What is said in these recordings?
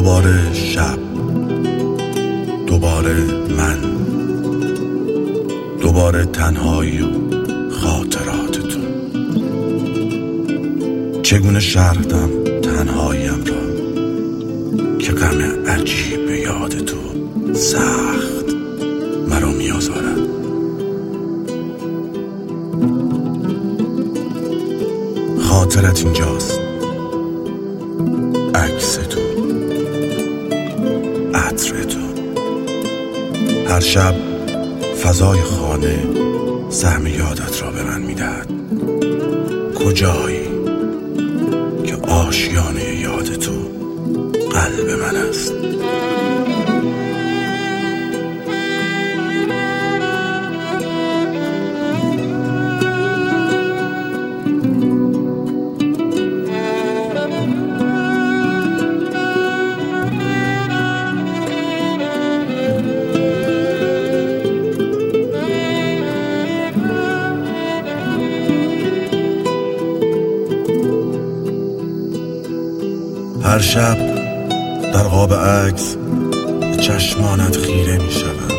دوباره شب، دوباره من، دوباره تنهایی و خاطرات تو. چگونه شرح دم تنهاییم را که غم عجیب یاد تو سخت مرا می‌آزارد. خاطرت اینجاست، عکس تو، عطر تو. هر شب فضای خانه سهم یادت را به من می‌دهد. کجایی که آشیانه یاد تو قلب من است. هر شب در قاب عکس به چشمانت خیره می شدم.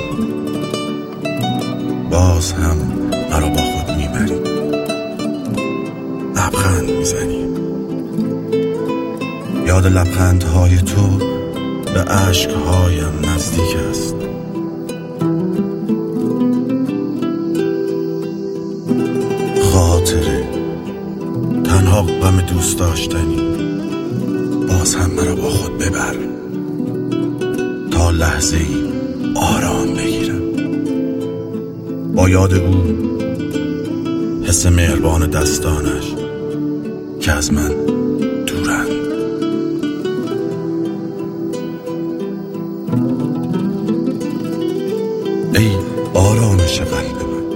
باز هم مرا با خود می بری، لبخند می زنی. یاد لبخندهای تو به عشقهایم نزدیک است. خاطره، تنها غم دوست داشتنی. باز هم مرا با خود ببر تا لحظه ای آرام بگیرم. با یاد او، حس مهربان دستانش که از من دورند. ای آرامش قلب من،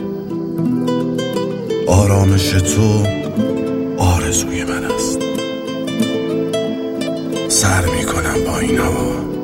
آرامش تو آرزوی من است. سر می کنم با اینها